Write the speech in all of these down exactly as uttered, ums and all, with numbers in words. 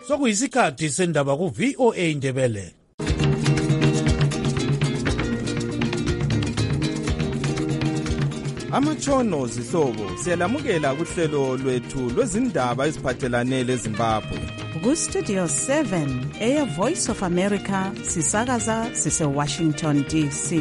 sokuyisikhathi sendaba ku-V O A Ndebele. Amatshono zihlobo siyalamukela kuhlelo lwethu lwezindaba eziphathelane leZimbabwe. Ku-Studio seven, Air Voice of America, sisakaza sise-Washington D C.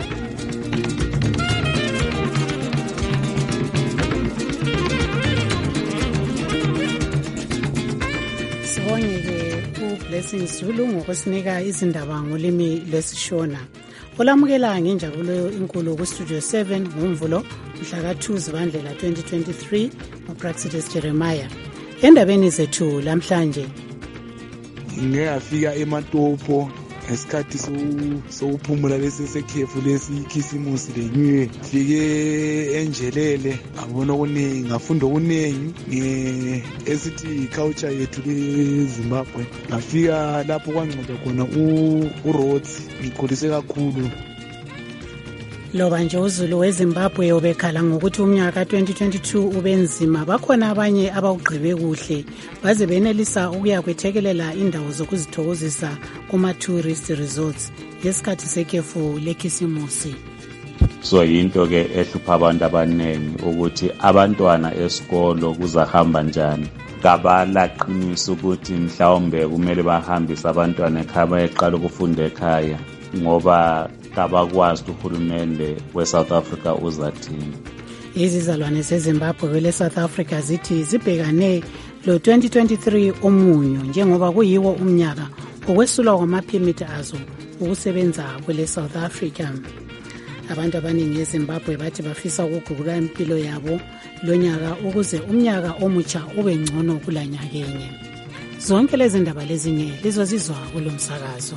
Sibonge-ke uBlessing Zulu ngokusinika izindaba ngolimi lwesishona. Olamukela ngenjabulo inkulu ku-Studio seven ngomvulo mhla ka-two Zibandlela twenty twenty-three uPraxidis Jeremiah. Endabeni zethu lamhlanje ngiyafika eMatopo ngesikhathi sokuphumula lesi sekhefu lesi ikhisimusi lenywe, fike enjelele ngabona okuningi, ngafunda okuningi esithi culture yethu leZimbabwe. Ngafika lapho kwanceda khona uRhodes, ngikholise kakhulu. Loba nje uZulu weZimbabwe ubekhala ngokuthi umnyaka twenty twenty-two ubenzima, bakhona abanye abawugqibe kuhle baze benelisa ukuya kwethekelela indawo zokuzithokozisa kuma-tourist resorts ngesikhathi sekhefu lekhisimusi. So yinto ke ehlupha abantu abaningi ukuthi abantwana esikolo kuzahamba njani. Kabalaqinisa ukuthi mhlawumbe kumele bahambise abantwana ekhaya bayeqala ukufunda ekhaya ngoba kabakwazi uhulumende we-South Africa uzathini. Izizalwane zeZimbabwe kwele South Africa zithi zibhekane lo twenty twenty-three omunyo njengoba kuyiwo umnyaka okwesulwa kwamaphemithi azo ukusebenza kwele South Africa. Abantu abaningi eZimbabwe bathi bafisa ukuguqula impilo yabo lonyaka ukuze umnyaka omutsha ube ngcono kulanyakenye. Zonke lezi ndaba lezinye lizozizwa kulo msakazo.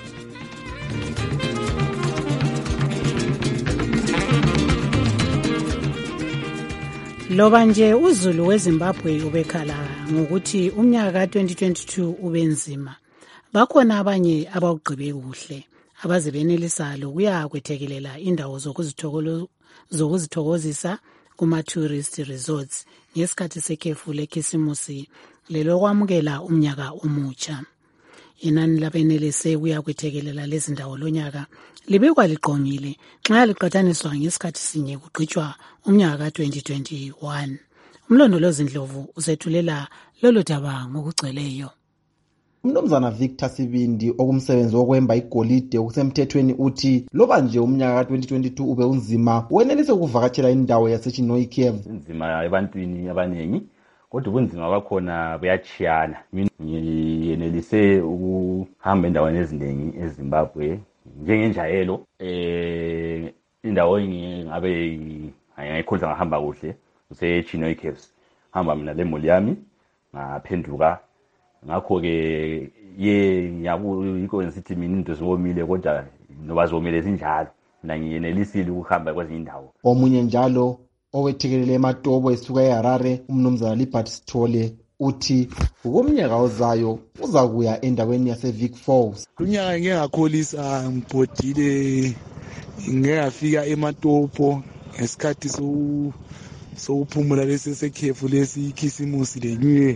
Loba nje uZulu weZimbabwe ubekhala ngokuthi umnyaka twenty twenty-two ubenzima, bakhona abanye abawugqibe kuhle abaze benelisa lokuya kwethekelela indawo zokuzithokozisa kuma-tourist resorts ngesikhathi sekhefu lekhisimusi lelo kwamukela umnyaka omutsha. Inani labenelise kuya kwethekelela lezi ndawo lonyaka libekwa liqongile nxa liqathaniswa ngesikhathi sinye kugqitshwa umnyaka twenty twenty-one. Umlondolozi Ndlovu usethulela lolu daba ngokugcweleyo. Umnumzana Victor Sibindi okumsebenzi wokwemba igolide okusemthethweni uthi loba nje umnyaka twenty twenty-two ube unzima, wenelise ukuvakatshela indawo yaseChinoi Cave. Inzima ebantwini abaningi kodwa ubunzima bakhona buyachiyana. Mina ngiyenelise ukuhamba endaweni eziningi eZimbabwe njengenjayelo, eh indawo engabe ngayikholisa ngahamba kuhle useChinoi Caves. Hamba mina lemoli yami ngaphenduka. Ngakho ke ye ngiyabuyiko ngisithi mina into zomile kodwa noba zomile zinjalo mina ngiyenelisile ukuhamba kwezinye indawo. Omunye njalo owethekelele eMatopo esuka eHarare, umnumzana Libert Sithole uthi ukomnyaka ozayo uza kuya endaweni yaseVic Falls. Unyaka ngeke ngakholisa ngibhodile ngiyafika eMatopo ngesikhathi so sokuphumula lesi sekhefu lesi ikhisimusi lenywe,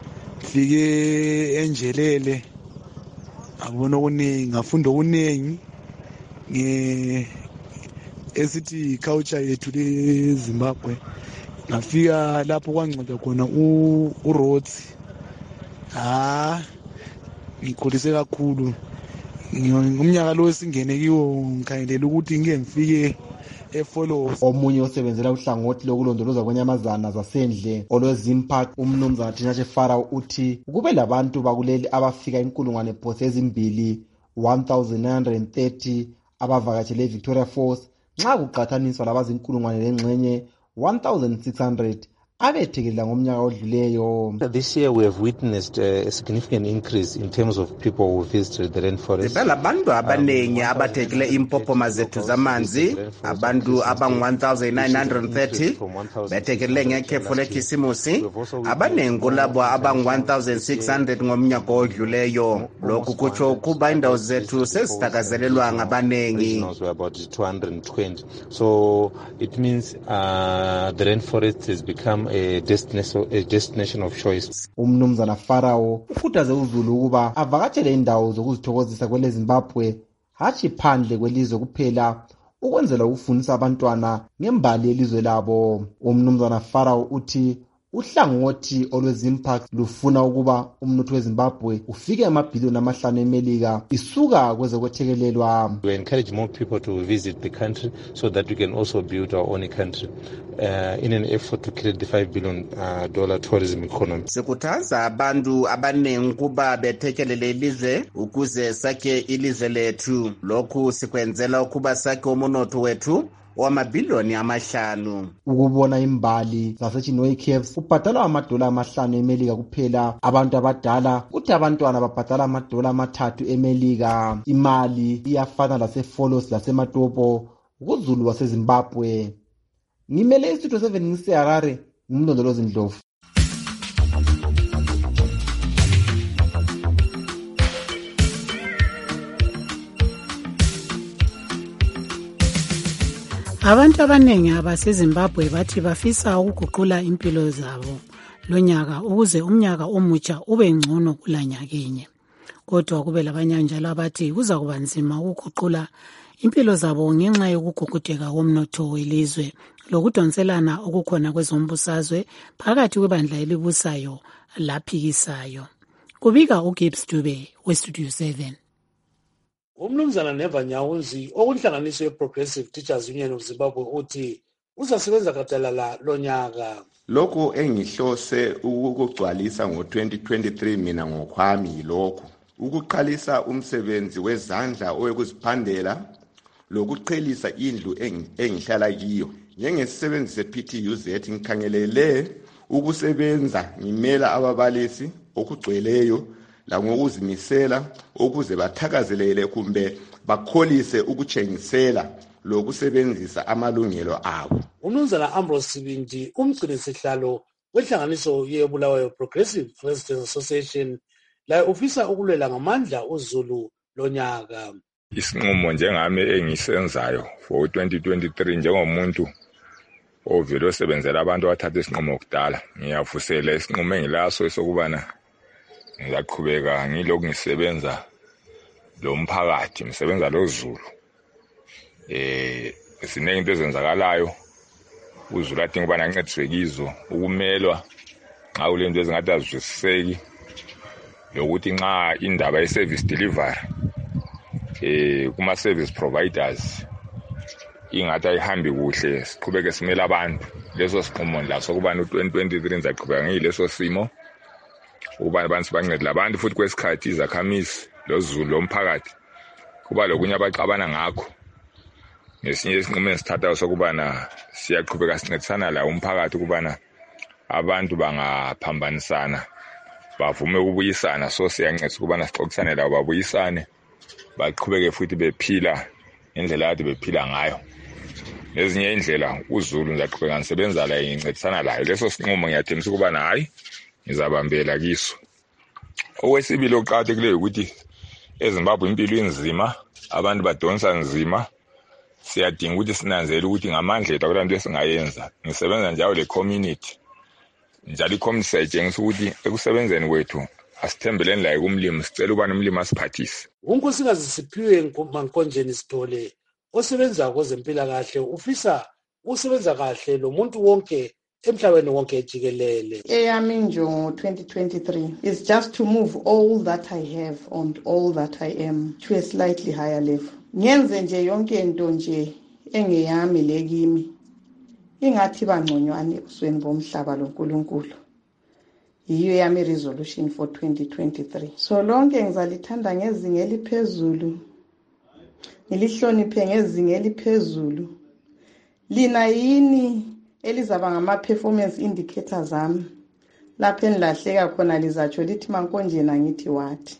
fike enjelele ngabona okuningi, ngafunda okuningi nge esithi culture yethu leZimbabwe. Ngafika lapho kwanceda khona uRhodes, ha ngikholise kakhulu. Ngomnyaka lo singene kiwo ngikhangelela ukuthi ngeke ngifike eFollows. Omunye osebenzela uhlangothi lokulondoloza kwenyamazana zasendle olweZimpark, umnumzana Thinashe Farao uthi kube labantu bakuleli abafika inkulungwane phose ezimbili one thousand nine hundred thirty abavakatshele eVictoria Falls nxa kuqathaniswa labazinkulungwane lengxenye one thousand six hundred abethekelela ngomnyaka odluleyo. This year we have witnessed uh, a significant increase in terms of people who visited the rainforest. Abantu abanengi abathekele impopoma zethu zamanzi, abantu abang one thousand nine hundred thirty bethekelele ngekhefu lekhisimusi, abanengi kulabo abang one thousand six hundred ngomnyaka odluleyo. Lokhu kutsho ukuba indawo zethu sezithakazelelwa ngabanengi. About two hundred twenty. So it means uh, the rainforest has become a destination, a destination of choice. Umnumzana Farao ukhuthaze uZulu ukuba avakatshele indawo zokuzithokozisa kwele Zimbabwe hatshi phandle kwelizwe kuphela ukwenzela ukufundisa abantwana ngembali yelizwe labo. Umnumzana Farao uthi uhlangothi olwezimpact lufuna ukuba umnotho weZimbabwe ufike amabhiliyoni amahlanu emelika isuka kwezokwethekelelwa. We encourage more people to visit the country so that we can also build our own country uh, in an effort to create the five billion dollar uh, tourism economy. Sikhuthaza abantu abaningi kuba bethekelele ilizwe ukuze sakhe ilizwe lethu. Lokhu sikwenzela ukuba sakhe umnotho wethu wamabhiliyoni amahlanu. Ukubona imbali zaseChinwe Caves kubhadalwa amadola amahlanu emelika kuphela. Abantu abadala kuthi abantwana babhadala amadola amathathu emelika. Imali iyafana laseFolos laseMatopo kuZulu waseZimbabwe. Ngimele istudio seven ngiseHarare, ngumlondolozi Ndlovu. Abantu abanengi abaseZimbabwe bathi bafisa ukuguqula impilo zabo lonyaka ukuze umnyaka omutsha ube ngcono kulanyakenye. Kodwa kube labanye njalo abathi kuza kuba nzima ukuguqula impilo zabo ngenxa yokugugudeka komnotho welizwe lokudonselana okukhona kwezombusazwe phakathi kwebandla elibusayo laphikisayo. Kubika uGibbs Dube weStudio seven. Umnumzana Neva Nyawuzi okunhlanganiso ye-Progressive Teachers Union of Zimbabwe uthi uzasebenza gadalala lonyaka. Lokho engihlose ukugcwalisa ngo twenty twenty-three mina ngokwami yilokho ukuqalisa umsebenzi wezandla owekuziphandela lokuqhelisa indlu engihlala kiyo. Njengesisebenzi se-P T U Z ngikhangelele ukusebenza ngimela ababalisi okugcweleyo la ngokuzimisela ukuze bathakazelele kumbe bakholise ukutshengisela lokusebenzisa amalungelo abo. Umnumzana Ambrose Sibindi umgcini sihlalo wenhlanganiso yeBulawayo Progressive Residents Association la ufisa ukulwela ngamandla uZulu lonyaka. Isinqumo njengami engisenzayo for twenty twenty-three njengomuntu ovelo osebenzela abantu abathatha isinqumo kudala ngiyafusela isinqumo engilaso esokubana ngiyaqhubeka ngilokhu ngisebenza lo mphakathi ngisebenza lo Zulu. Eh siningi into ezenzakalayo uZulu adinga ubana ancediswe kizo ukumelwa nxa kulento ezingathi azwisiseki lokuthi nxa indaba ye-service delivery eh kuma service providers ingathi ayihambi kuhle siqhubeke simela abantu leso siqumo la sokubana twenty twenty-three nizaqhubeka ngileso simo ukuba abantu bancede labantu futhi kwesikhathi izakhamisi loZulu lomphakathi kuba lokunye abaxabana ngakho. Ngesinye isinqumo esithathayo sokubana siyaqhubeka sincedisana la umphakathi ukubana abantu bangaphambanisana bavume ukubuyisana, so siyancedisa ukubana sixoxisane labo babuyisane baqhubeke futhi bephila indlela yakade bephila ngayo. Lezinye indlela uZulu ngiyaqhubeka ngisebenza la ngincedisana layo. Leso sinqumo ngiyathemisa ukubana hayi ngizabambela kiso. Okwesibili oqhakathekileyo ukuthi eZimbabwe impilo inzima, abantu badonsa nzima. Siyadinga ukuthi sinanzele ukuthi ngamandla ethu akulanto esingayenza. Ngisebenza njalo le community. Njalo i-community sayitshengisa ukuthi ekusebenzeni kwethu asithembeleni la kumlimi, sicela ubani umlimi asiphathise. Unkosikazi Siphiwe Mankonjeni Sithole osebenza kwezempilakahle ufisa usebenza kahle lo muntu wonke emhlabeni wonke ejikelele. Eyami injongo twenty twenty-three is just to move all that I have and all that I am to a slightly higher level. Ngenze nje yonke into nje engeyami lekimi ingathi bangconywane ebusweni bomhlaba loNkulunkulu. Yiyo yami resolution for twenty twenty-three. So lonke ngizalithanda ngezinga eliphezulu, ngilihloniphe ngezinga eliphezulu. Lina yini elizaba ngama-performance indicators ami lapho enilahleka khona lizatsho lithi Mankonjeni ngithi wathi.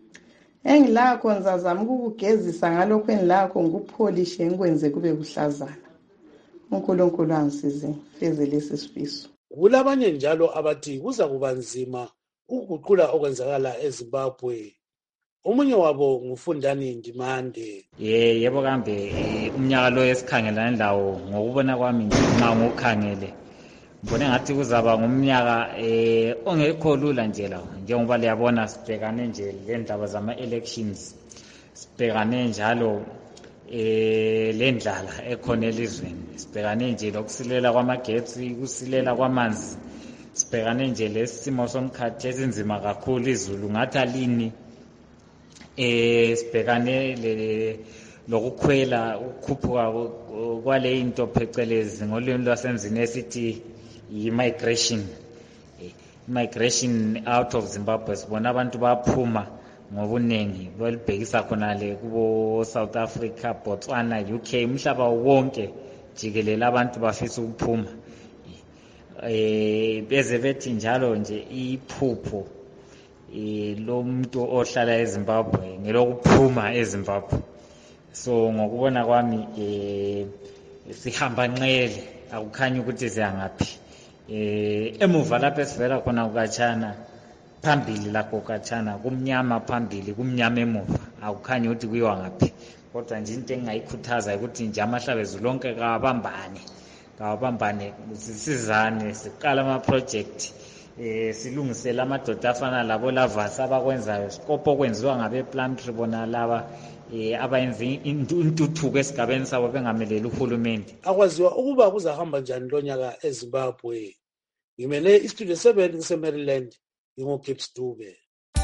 Engilakho ngizazama ukukugezisa ngalokho enilakho ngikupholishe ngikwenze kube kuhlazana. uNkulunkulu angisize feze lesi sifiso. Kulabanye njalo abathi kuza kuba nzima ukuguqula okwenzakala eZimbabwe. Omunye wabo ngufundani Ndimande. Ye yebo kambe umnyaka lo esikhangelana lawo ngokubona kwami nxa ngokukhangele ngibone ngathi kuzaba ngumnyaka eh ongekho lula nje la njengoba liyabona sibhekane nje le ndaba zama elections sibhekane njalo eh le ndlala ekhona elizweni sibhekane nje lokusilela kwamagetsi kusilela kwamanzi sibhekane nje lesimo somkhathi esinzima kakhulu izulu ngathi alini eh sibhekane le lokukhwela ukukhuphuka kwale into phecelezi ngolimi lwasemzini esithi i-migration migration out of Zimbabwe. Sibona abantu baphuma ngobuningi belibhekisa khona le kubo South Africa, Botswana, U K, umhlaba wonke jikelele abantu bafisa ukuphuma. Eh beze bethi njalo nje iphupho eh lo muntu ohlala eZimbabwe ngelokuphuma eZimbabwe. So ngokubona kwami eh sihamba nqele akukhanya ukuthi siyangaphi. Eh emuva lapho esivela khona ukachana phambili lakho ukachana kumnyama phambili kumnyama emuva akukhanya ukuthi kuyiwa ngaphi. Kodwa nje into engayikhuthaza ukuthi nje amahlabezi lonke kawabambane kawabambane sisizane siqala ama project eh silungisela amadoda afana labo lavasa abakwenzayo sikopo kwenziwa ngabe Plum Tribunal laba eh abayenza intuthuko esigabeni sabo bengameleli uhulumende. Akwaziwa ukuba kuzahamba njani lonyaka eZimbabwe. Ngimele istudio seven kuse Maryland ingo Gibbs Dube.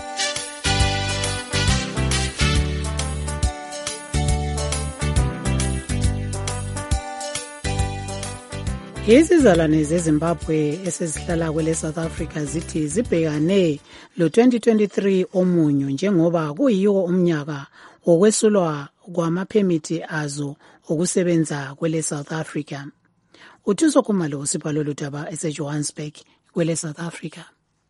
Izizalwane zeZimbabwe esesihlala kwele South Africa zithi zibhekane lo twenty twenty-three omunyo njengoba kuyiwo umnyaka okwesulwa kwamaphemithi azo okusebenza kwele South Africa. Uthuso Khumalo usibhalo lodaba eseJohannesburg kwele South Africa.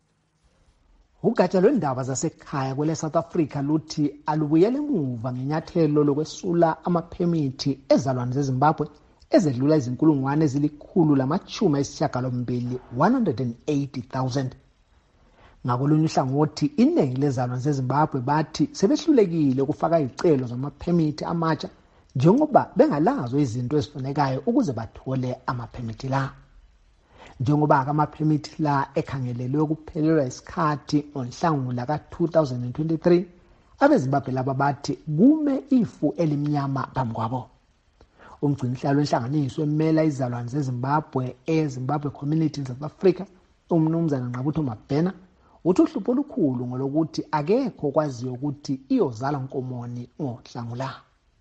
Ugatsha lwendaba zasekhaya kwele South Africa luthi alubuyele emuva ngenyathelo lokwesula amaphemithi ezalwane zeZimbabwe ezedlula izinkulungwane ezilikhulu lamachumi ayisishiyagalombili one hundred eighty thousand. Ngakolunye uhlangothi iningi lezalwane zeZimbabwe bathi sebehlulekile ukufaka izicelo zamaphemithi amatsha njengoba bengalazo izinto ezifunekayo ukuze bathole amaphemithi la. Njengoba amaphemithi la ekhangelelwe ukuphelelwa isikhathi ngoNhlangula ka two thousand twenty-three, abeZimbabwe laba bathi kume ifu elimnyama phambi kwabo. Umgcinihlalo wenhlanganiso emela izalwane zeZimbabwe eZimbabwe Community in South Africa, umnumzana Nqabutho Mabhena, uthi uhlupho olukhulu ngolokuthi akekho kwaziyo ukuthi iyozala nkomoni ngoNhlangula.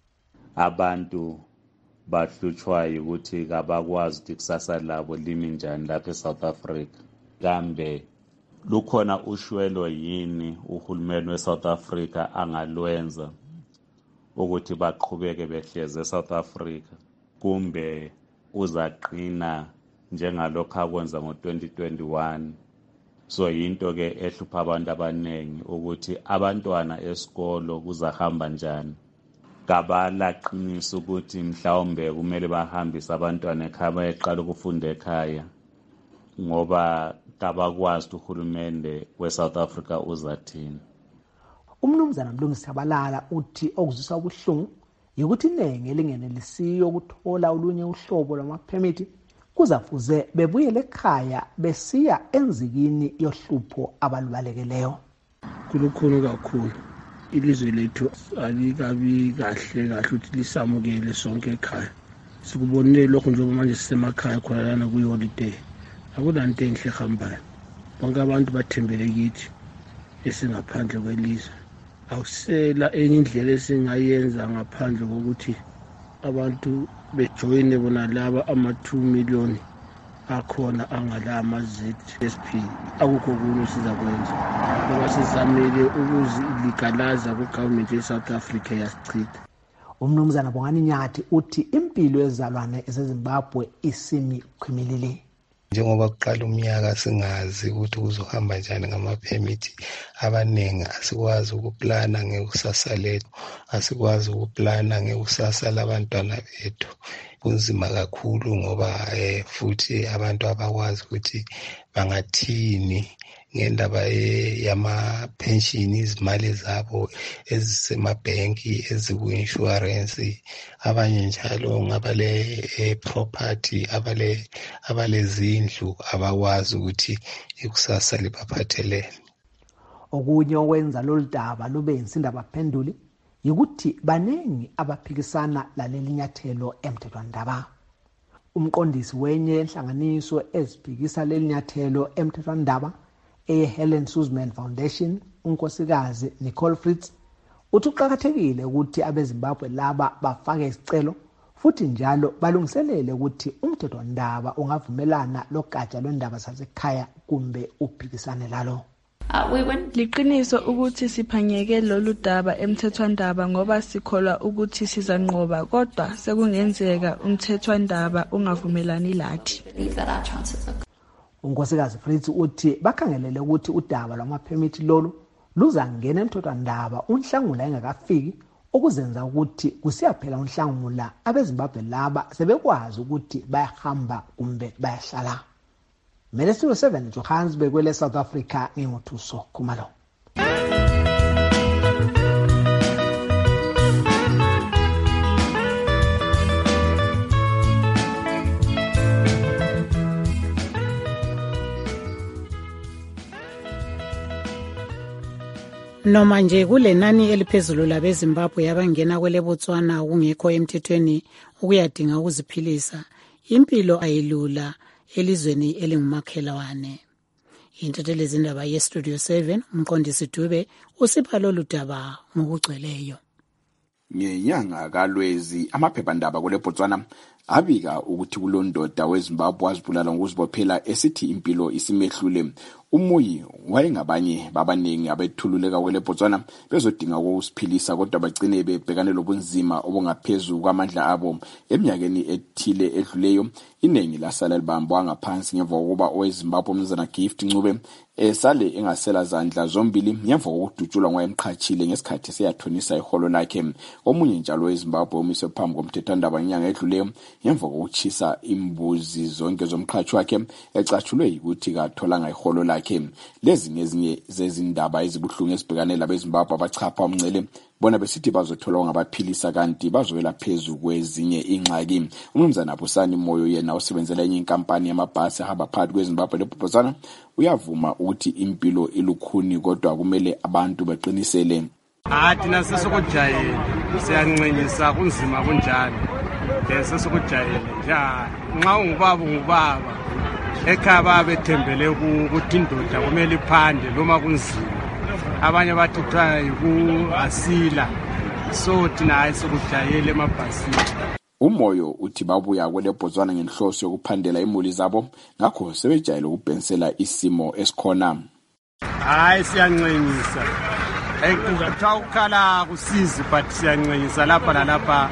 Abantu bahlutshwayo ukuthi kabakwazi ukuthi kusasa labo limi njani lapha eSouth Africa. Kambe lukhona ushwelo yini uhulumeni weSouth Africa angalwenza ukuthi baqhubeke behleze eSouth Africa, kumbe uzaqina njengalokho akwenza ngo twenty twenty-one? So yinto ke ehlupha abantu abanengi ukuthi abantwana esikolo kuzahamba njani. Kabalaqinisa ukuthi mhlawumbe kumele bahambise abantwana ekhaya bayeqala ukufunda ekhaya ngoba kabakwazi uhulumende weSouth Africa uzathini. Umnumzana Mlungisi Shabalala uthi okuzwisa ubuhlungu ukuthi iningi elingenelisiyo ukuthola olunye uhlobo lwamaphemithi kuzafuze bebuyele ekhaya besiya enzikini yohlupho abalubalekeleyo. Kulukhulu kakhulu ilizwe lethu alikabi kahle kahle ukuthi lisamukele sonke ekhaya. Sikubonile lokho njengoba manje sisemakhaya khona lana kuyi-holiday. Akulanto enhle ehambayo. Bonke abantu bathembele kithi esingaphandle kwelizwe. Awusela enye indlela esingayenza ngaphandle kokuthi abantu bejoyine bona laba ama two million akhona angala ama-Z S P. Akukho kunye sizakwenza ngoba sizamile ukuziligalaza ku-government ye-South Africa yasichitha. Umnumzana Bongani Nyathi uthi impilo yezalwane eseZimbabwe isimi khwimilili. Njengoba kuqala umnyaka singazi ukuthi kuzohamba njani ngamaphemithi abanengi, asikwazi ukuplana ngekusasa lethu, asikwazi ukuplana ngekusasa labantwana bethu. Kunzima kakhulu ngoba eh, futhi abantu abakwazi ukuthi bangathini ngendaba yama-pension, izimali zabo ezisemabhenki, eziku-insurance, abanye njalo ngabale property, abale abalezindlu abakwazi ukuthi ikusasa libaphathelele. Okunye okwenza lolu daba lube insindaba phenduli yikuthi baningi abaphikisana laleli nyathelo emthethwandaba. Umqondisi wenye enhlanganiso eziphikisa leli nyathelo emthethwandaba e-Helen Suzman Foundation, unkosikazi Nicole Fritz, uthi uqakathekile ukuthi abeZimbabwe laba bafake isicelo futhi njalo balungiselele ukuthi umthethwandaba ungavumelana logatsha lwendaba zasekhaya kumbe uphikisane lalo. Liqiniso ukuthi siphanyeke lolu daba emthethwandaba ngoba sikholwa ukuthi sizanqoba, kodwa sekungenzeka umthethwandaba ungavumelani lathi. Unkosikazi Fritz uthi bakhangelele ukuthi udaba lwamaphemithi lolu luzangena emthethwandaba unhlangula engakafiki, okuzenza ukuthi kusiyaphela unhlangula abeZimbabwe laba sebekwazi ukuthi bayahamba kumbe bayahlala. Mele Studio seven Johannesburg kwele South Africa ngingothuso Khumalo. Noma nje kulenani eliphezulu labeZimbabwe yabangena kwele Botswana kungekho emthethweni ukuyadinga ukuziphilisa, impilo ayilula elizweni elingumakhelwane. Intatheli zindaba ye-Studio seven umqondisi Dube usipha lolu daba ngokugcweleyo. Ngenyanga kaLwezi amaphephandaba kule Botswana abika ukuthi kulondoda weZimbabwe wazibulala ngokuzibophela esithi impilo isimehlule. Umuyi wayengabanye babaningi abethululeka kwele Botswana bezodinga ukusiphilisa, kodwa bagcine bebhekane lobunzima obungaphezulu kwamandla abo. Eminyakeni ethile edluleyo iningi lasala libambwa ngaphansi ngemva kokuba oweZimbabwe umzana Gift Ncube esale engasela zandla zombili ngemva kokudutshulwa ngoyemqhatshile ngesikhathi seyathonisa iholo lakhe. Omunye njalo weZimbabwe umise phambi komthethwandaba inyanga edluleyo ngemva kokuchisa imbuzi zonke zomqhatshi wakhe ecatshulwe ukuthi katholanga iholo lakhe. Lezi ngezinye zezindaba ezibuhlungu ezibhekane labeZimbabwe abachapha umncele bona besithi bazothola ngabaphilisa kanti bazowela phezulu kwezinye ingxaki. Umnumzana Busani Moyo yena osebenzela enye inkampani yamabhasi ahamba phakathi kweZimbabwe leBotswana uyavuma ukuthi impilo ilukhuni, kodwa kumele abantu beqinisele. Athina sesokujayela siyancenyisa kunzima kunjani sesokujayela nja nxa ungubaba ungubaba ekhaya babethembele ukuthi indoda kumele iphande noma kunzima, abanye bathi kuthiwa yiku-asila, so thina hayi sokujayela emabhasini. Umoyo uthi babuya kwele Botswana ngenhloso yokuphandela imuli zabo, ngakho sebejayele ukubhensela isimo esikhona. Hayi siyancenyisa ekuthiwa ukukhala kusizi, but siyancenyisa lapha lalapha,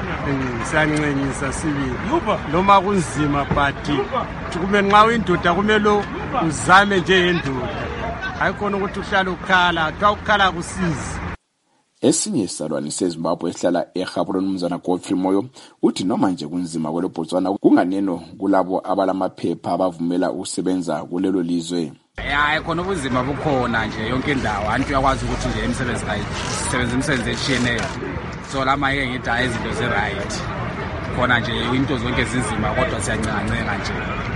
siyancenyisa sibili noma kunzima, but kumele nxa uyindoda kumele uzame nje yendoda, hayi khona ukuthi uhlale ukukhala, kuthiwa ukukhala kusizi. Esinye isalwane seZimbabwe esihlala eGaborone umzana Godfrey Moyo uthi noma nje kunzima kwele Botswana kunganeno kulabo abalamaphepha abavumela ukusebenza kulelo lizwe. Hayi khona ubunzima bukhona nje yonke indawo, antu uyakwazi ukuthi nje imisebenzi kayisebenza imisebenzi eshiyeneyo, so lama yeke ngithi hayi izinto ze-right khona nje into zonke zinzima, kodwa siyancengancenga nje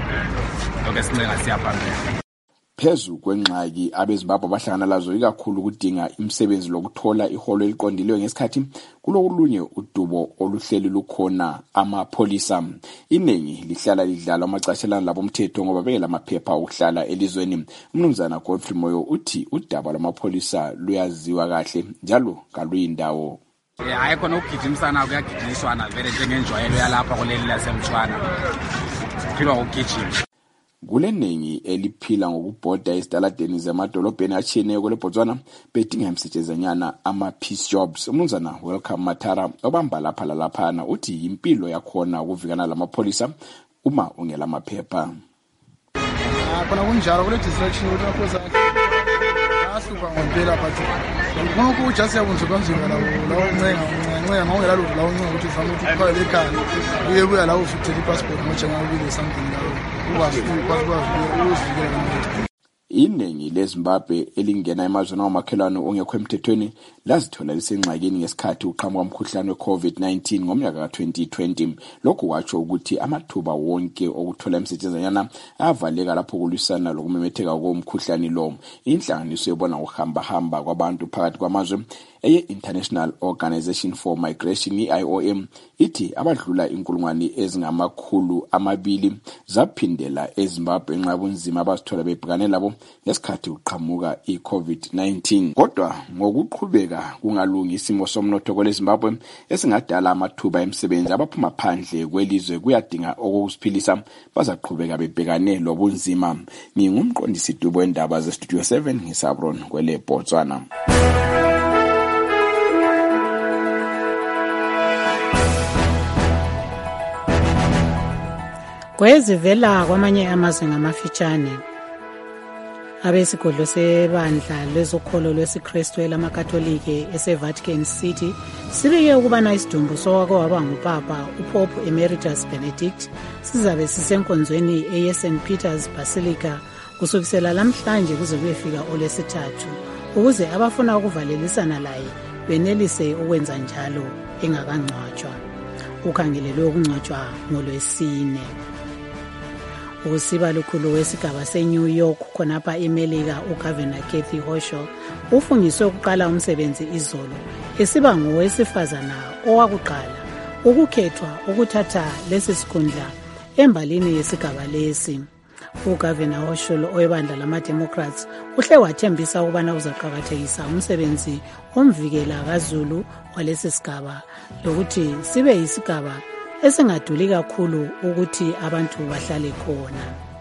lonke sincenga siyaphambili. Phezu kwengxaki abeZimbabwe bahlangana lazo ikakhulu ukudinga imisebenzi lokuthola iholo eliqondileyo ngesikhathi kulolunye udubo oluhleli lukhona amapholisa. Iningi lihlala lidlala amacashelana labo umthetho ngoba bengelamaphepha okuhlala elizweni. Umnumzana Godfrey Moyo uthi udaba lwamapholisa luyaziwa kahle njalo kaluyindawo. Hayi khona ukugijimisana kuyagijimiswana vele njengenjwayelo yalapha kuleli laseMtshwana philwa ngokugijima. Kuleningi eliphila ngokubhoda esitaladeni zemadolobheni atshiyeneyo kwele Botswana bedinga imisetshenzanyana ama-peace jobs. Umnumzana Welcome Matara obamba lapha lalaphana uthi impilo yakhona ukuvikana lamapholisa uma ungela amaphepha. Khona kunjalo kule distraction ukuthi amapholisa ahlupha ngempela, but ngoku just yabunjwa kanzima lawo lawo ncenga ncenga ngongela lo lawo ncenga ukuthi ufuna ukuthi uphale ekhaya uye buya lawo ufithe ipassport ngojenga ubile something lawo. Iningi leZimbabwe elingena emazweni amakhelwane ongekho emthethweni lazithola lisengxakini ngesikhathi uqhamuka umkhuhlane we-COVID nineteen ngomnyaka ka twenty twenty. Lokhu kwatsho ukuthi amathuba wonke okuthola imsetshenzanyana avaleka lapho kulwisana lokumemetheka komkhuhlane lo. Inhlanganiso ebona ukuhamba hamba kwabantu phakathi kwamazwe eye-International Organization for Migration, I O M, ithi abadlula inkulungwane ezingamakhulu amabili zaphindela eZimbabwe ngenxa yobunzima abazithola bebhekane labo ngesikhathi uqhamuka i-COVID nineteen. Kodwa ngokuqhubeka kungalungi isimo somnotho kweleZimbabwe esingadala amathuba emsebenzi, abaphuma phandle kwelizwe kuyadinga okusiphilisa bazaqhubeka bebhekane lobunzima. Ngingumqondisi Dubo wendaba ze Studio seven ngisabron kwele Botswana. Kwezivela kwamanye amazwe ngamafitshane, abesigodlo sebandla lezokholo lwesikrestu elamakatholike ese-Vatican City sibike ukubana isidumbu sowake waba ngupapa uPope Emeritus Benedict sizabe sisenkonzweni eye-Saint Peter's Basilica kusukisela lamhlanje kuze kuyefika olwesithathu, ukuze abafuna ukuvalelisana laye benelise ukwenza njalo engakangcwatshwa. Ukhangelelwe ukungcwatshwa ngolwesine. Usiba lukhulu wesigaba se-New York khonapha eMelika uGovernor Kathy Hochul ufungiswe ukuqala umsebenzi izolo, esiba ngowesifazana owakuqala ukukhethwa ukuthatha lesi sikhundla embalini yesigaba lesi. UGovernor Hochul oyebandla lama-Democrats uhle wathembisa ukubana uzaqakathekisa umsebenzi omvikela kaZulu walesi sigaba lokuthi sibe yisigaba esingaduli kakhulu ukuthi abantu bahlale khona.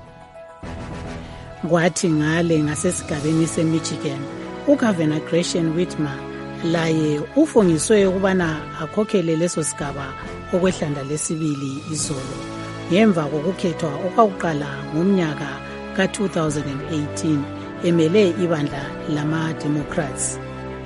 Kwathi ngale ngasesigabeni seMichigan, uGovernor Gretchen Whitmer laye ufungiswe ukubana akhokhele leso sigaba okwehlanda lesibili izolo, ngemva kokukhethwa okwakuqala ngomnyaka ka two thousand eighteen emele ibandla lama-Democrats.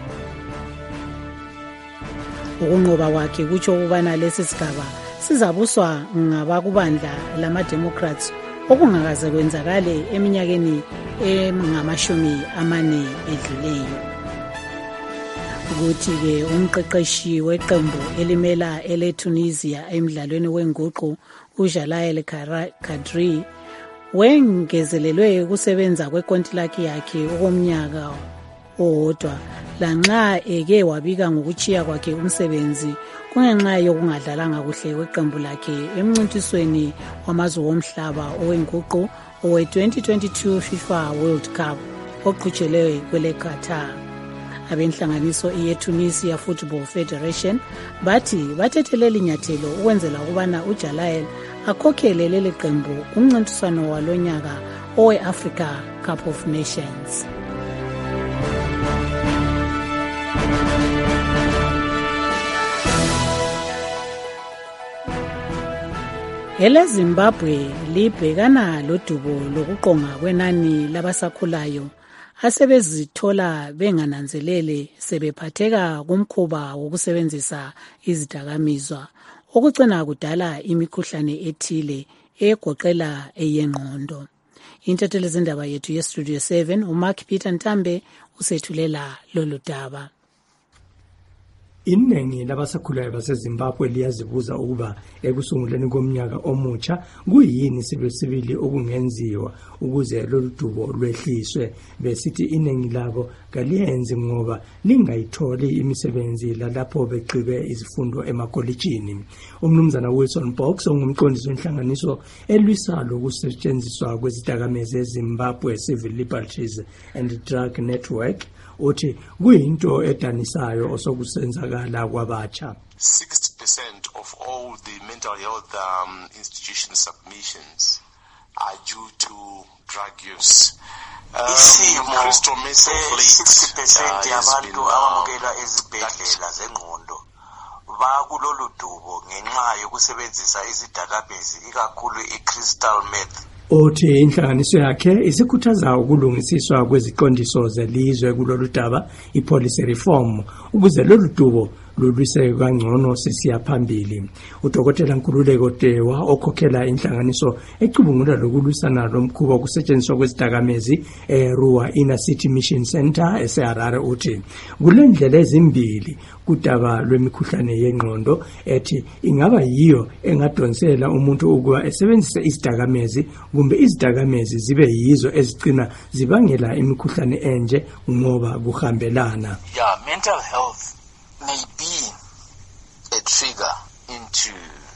Ukunqoba kwakhe kutsho ukubana lesi sigaba sizabuswa ngabakubandla lama-Democrats okungakaze kwenzakale eminyakeni engamashumi amane edluleyo. Ukuthi-ke umqeqeshi weqembu elimela ele-Tunisia emdlalweni wenguqu uJalael Kadri wengezelelwe ukusebenza kwekontilaki yakhe okomnyaka owodwa lanxa eke wabika ngokuchiya kwakhe umsebenzi kungenxa yokungadlalanga kuhle kweqembu lakhe emncintisweni wamazwe womhlaba owenguqu owe twenty twenty-two FIFA World Cup oqhutshelwe kwele Qatar. Abenhlanganiso ye-Tunisia Football Federation bathi bathethelele inyathelo ukwenzela ukubana uJalael akhokhele leli qembu kumncintiswano walonyaka owe-Africa Cup of Nations. EleZimbabwe libhekana lodubo lokuqonga kwenani labasakhulayo asebezithola bengananzelele sebephatheka kumkhuba wokusebenzisa izidakamizwa okugcina kudala imikhuhlane ethile egoqela eyengqondo. Intethelezindaba yethu yeStudio seven uMark Peter Ntambe usethulela lolu daba. Iningi labasakhulayo baseZimbabwe liyazibuza ukuba ekusunguleni komnyaka omutsha kuyini sibili okungenziwa ukuze lolu dubo lwehliswe. Besithi iningi labo kaliyenzi ngoba lingayitholi imisebenzi lalapho begqibe izifundo emakolitshini. Umnumzana Wilson Box ongumqondisi wenhlanganiso elwisa lokusetshenziswa kwezidakamizwa eZimbabwe Civil Liberties and Drug Network uthi kuyinto edanisayo osokusenzakala kwabatsha. sixty percent of all the mental health um, institution submissions are due to drug use. Um, Crystal Mesa sixty percent yabantu abamukela ezibhedlela zengqondo bakulolu dubo ngenxa yokusebenzisa izidakamizwa ikakhulu i-crystal meth. Othi inhlanganiso yakhe isikhuthaza ukulungisiswa kweziqondiso zelizwe kulolu daba, i-policy reform, ukuze lolu dubo lulwise kangcono sisiya phambili. Udokotela Nkululeko Dewa okhokhela inhlanganiso ecubungula lokulwisana lomkhuba wokusetshenziswa kwezidakamezi eRua Inner City Mission Center eseHarare uthi kulendlela ezimbili kudaba lwemikhuhlane yengqondo ethi ingaba yiyo engadonsela umuntu ukuba esebenzise izidakamezi kumbe izidakamezi zibe yizo ezigcina zibangela imikhuhlane enje ngoba kuhambelana. Yeah, mental health may be a trigger into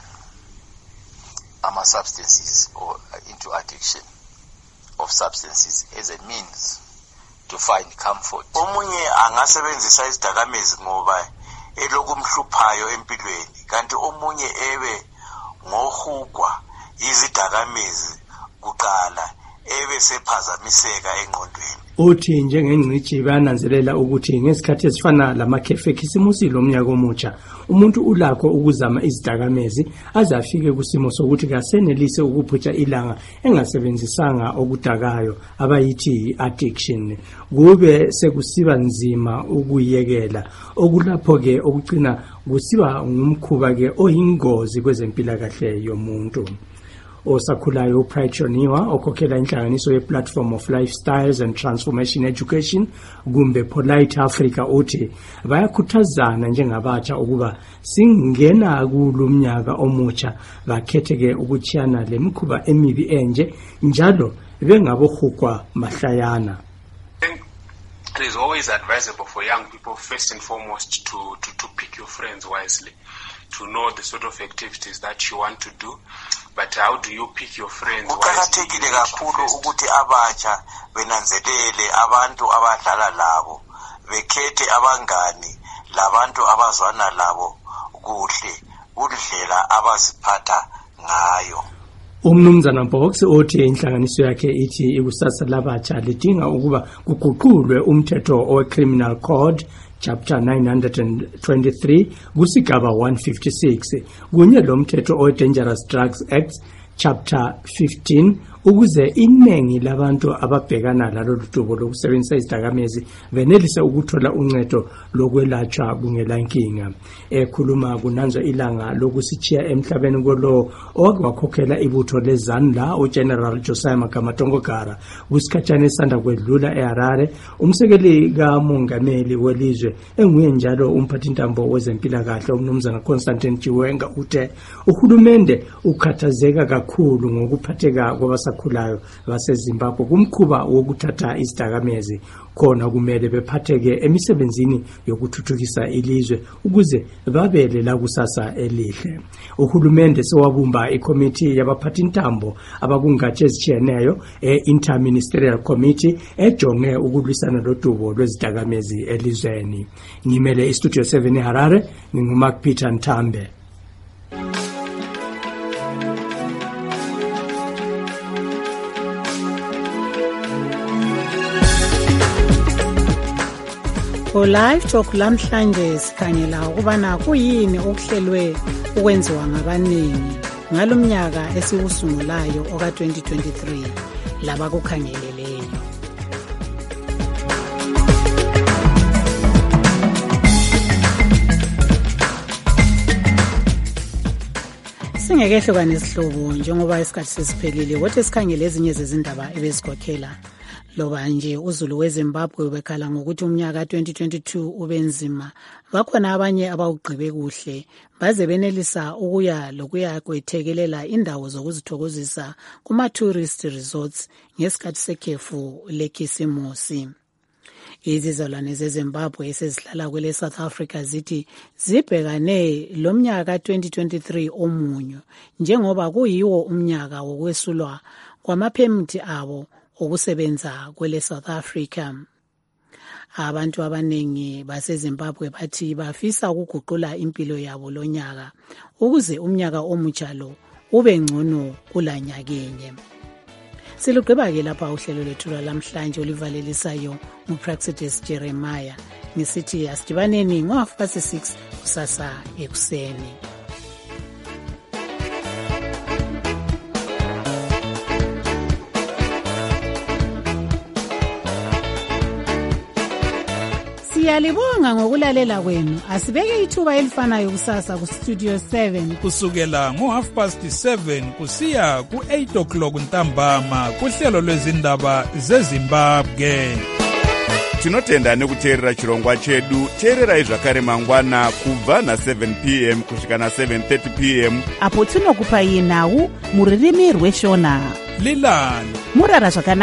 ama substances or into addiction of substances as a means to find comfort. Omunye angasebenzisa izidakamezi ngoba elokumhluphayo empilweni, kanti omunye ebe ngohugwa izidakamezi kuqala ebe sephazamiseka engqondweni. Uthi njengengcithi bayananzelela ukuthi ngesikhathi esifana lamakhefe ekhisimusi lomnyaka omutsha umuntu ulakho ukuzama izidakamezi azafike kusimo sokuthi kasenelise ukuphutha ilanga engasebenzisanga okudakayo abayithi addiction, kube sekusiba nzima ukuyekela, okulapho ke okucina kusiba ngumkhuba ke oyingozi kwezempilakahle yomuntu. Osakhulayo uPride Choniwa okhokhela inhlanganiso ye-Platform of Lifestyles and Transformation Education kumbe Polite Africa uthi bayakhuthazana njengabatsha ukuba singena kulumnyaka omutsha bakhetheke ukuchiyana lemikhuba emibi enje njalo bengabohukwa mahlayana. It is always advisable for young people first and foremost to, to, to pick your friends wisely, to know the sort of activities that you want to do. But how do you pick your friends wisely? Kuqakathekile kakhulu ukuthi abatsha benanzelele abantu abadlala labo, bekhethe abangani labantu abazwana labo kuhle kundlela abaziphatha ngayo. Umnumzana Box othi inhlanganiso yakhe ithi ikusasa labatsha lidinga ukuba kuguqulwe umthetho owe-Criminal Code Chapter nine twenty-three kusigaba one fifty-six kunye lomthetho owe-Dangerous Drugs Act Chapter fifteen ukuze iningi labantu ababhekana lalo dubo lokusebenzisa izidakamezi benelise ukuthola uncedo lokwelatshwa kungelankinga. Ekhuluma kunanzwa ilanga lokusichiya emhlabeni kolo okwakhokhela ibutho lezandla uGeneral Josiah Magamatongogara kusikhatshana esanda kwedlula eHarare, umsekeli kamongameli welizwe enguye njalo umphathintambo wezempilakahle umnumzana Constantine Chiwenga uthe uhulumende ukhathazeka kakhulu ngokuphatheka kwabasa khulayo baseZimbabwe kumkhuba wokuthatha izidakamezi, khona kumele bephatheke emisebenzini yokuthuthukisa ilizwe ukuze babele la kusasa elihle. Uhulumende sewabumba ikomiti yabaphathintambo abakungatshe ezitshiyeneyo e-Interministerial Committee ejonge ukulwisana lodubo lwezidakamezi elizweni. Ngimele iStudio seven eHarare, nginguMark Peter Ntambe. Live Talk lamhlanje sikhangela ukubana kuyini okuhlelwe ukwenziwa ngabaningi ngalomnyaka esiwusungulayo oka twenty twenty-three laba kukhangeleleyo. Singekehle kwanesihlobo njengoba isikhathi sesiphelile kodwa sikhangele ezinye zezindaba ebezikhokhela. Loba nje uZulu weZimbabwe bekhala ngokuthi umnyaka twenty twenty-two ubenzima, bakhona abanye abawugqibe kuhle baze benelisa ukuya lokuya kwethekelela indawo zokuzithokozisa kuma tourist resorts ngesikhathi sekhefu lekhisimusi. Izizalwane zeZimbabwe esezihlala kwele South Africa zithi zibhekane lomnyaka twenty twenty-three omunyo njengoba kuyiwo umnyaka wokwesulwa kwamaphemithi abo ukusebenza kwele South Africa. Abantu abanengi baseZimbabwe bathi bafisa ukuguqula impilo yabo lonyaka ukuze umnyaka omutsha lo ube ngcono kulanyakenye. Silugqiba ke lapha uhlelo lwethu lamhlanje olivalelisayo uPraxidis Jeremiah ngisithi asidibaneni ngo-half past six kusasa ekuseni. Siyalibonga ngokulalela kwenu. Asibeke ithuba elifanayo kusasa ku Studio seven kusukela ngo half past seven kusiya ku eight o'clock ntambama kuhlelo lwezindaba zeZimbabwe. Tinotenda nekuteerera chirongwa chedu. Teererai zvakare mangwana kubva na seven p m kusvika na seven thirty p m apo tinokupai nhau muririmi rweshona. Lilani murara zvakanaka.